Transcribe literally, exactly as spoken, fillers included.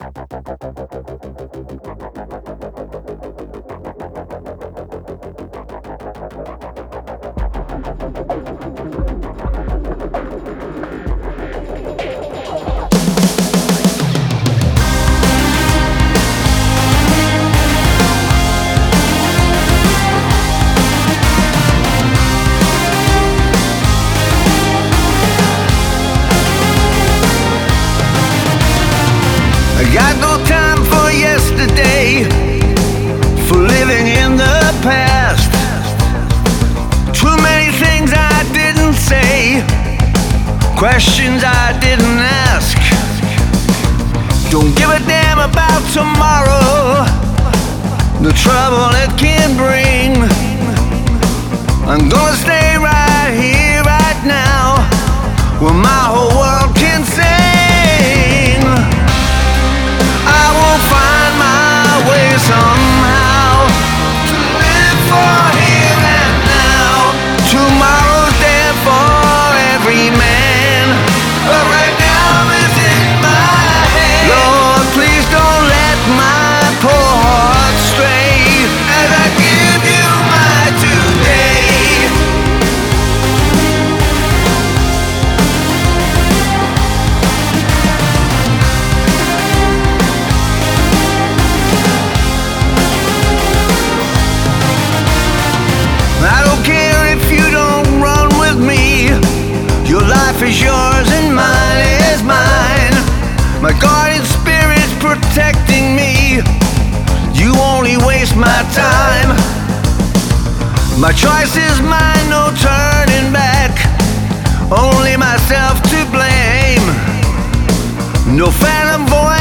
I got no time for yesterday, for living in the past. Too many things I didn't say, questions I didn't ask. Don't give a damn about tomorrow, the trouble it can bring. I'm gonna stay right here, right now, where my whole world can sing. I will find my way somehow to live for here and now. Tomorrow's dead for every man, but right now it's in my head. Lord, please don't let my poor heart stray as I give you my today. I don't care if you don't run with me. Your life is yours and mine is mine. My guardian spirit's protecting me. You only waste my time. My choice is mine, no turning back. Only myself to blame. No phantom voice